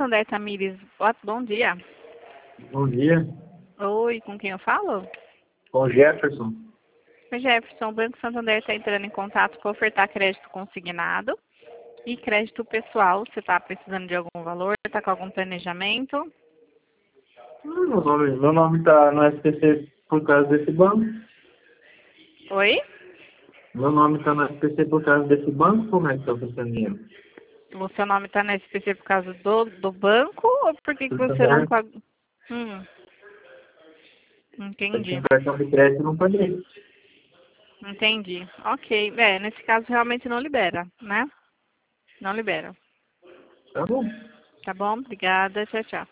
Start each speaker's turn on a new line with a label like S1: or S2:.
S1: Santander, Tamires. Bom dia.
S2: Bom dia.
S1: Oi, com quem eu falo?
S2: Com Jefferson.
S1: Oi, Jefferson. O Banco Santander está entrando em contato para ofertar crédito consignado e crédito pessoal. Você está precisando de algum valor? Está com algum planejamento?
S2: Meu nome está no SPC por causa desse banco.
S1: Oi?
S2: Meu nome está no SPC por causa desse banco. Como é que está funcionando?
S1: O seu nome está na SPC por causa do banco ou por que você não
S2: Santander,
S1: pagou?
S2: eu tinha
S1: Entendi.
S2: um cartão de crédito e não paguei.
S1: Entendi. Ok. Nesse caso realmente não libera, né? Não libera.
S2: Tá bom.
S1: Tá bom? Obrigada. Tchau, tchau.